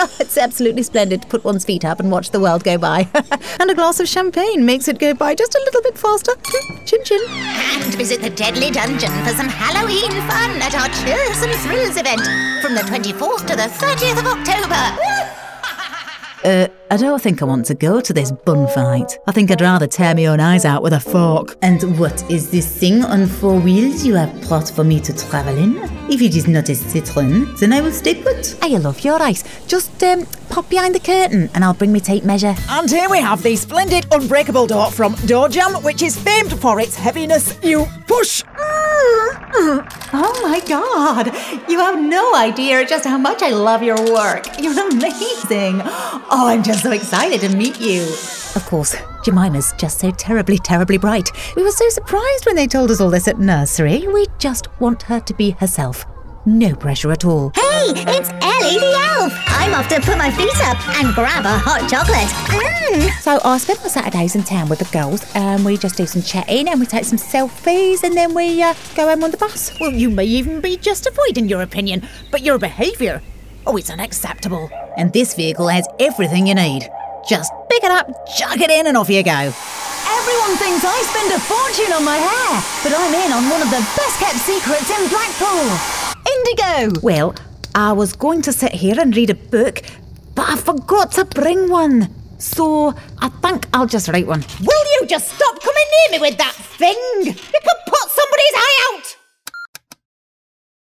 It's absolutely splendid to put one's feet up and watch the world go by. And a glass of champagne makes it go by just a little bit faster. Chin chin. And visit the Deadly Dungeon for some Halloween fun at our Chills and Thrills event from the 24th to the 30th of October. I don't think I want to go to this bun fight. I think I'd rather tear my own eyes out with a fork. And what is this thing on 4 wheels you have brought for me to travel in? If it is not a citron, then I will stay put. I love your ice. Just pop behind the curtain and I'll bring me tape measure. And here we have the splendid unbreakable door from Door Jam, which is famed for its heaviness. You push. Oh my God! You have no idea just how much I love your work. You're amazing. Oh, I'm just so excited to meet you. Of course, Jemima's just so terribly, terribly bright. We were so surprised when they told us all this at nursery. We just want her to be herself. No pressure at all. Hey, it's Ellie the elf. I'm off to put my feet up and grab a hot chocolate. So I spend my Saturdays in town with the girls and we just do some chatting and we take some selfies and then we go home on the bus. Well, you may even be justified in your opinion, but your behaviour, it's unacceptable. And this vehicle has everything you need. Just pick it up, chuck it in and off you go. Everyone thinks I spend a fortune on my hair, but I'm in on one of the best kept secrets in Blackpool. Indigo! Well, I was going to sit here and read a book, but I forgot to bring one. So I think I'll just write one. Will you just stop coming near me with that thing? You could put somebody's eye out!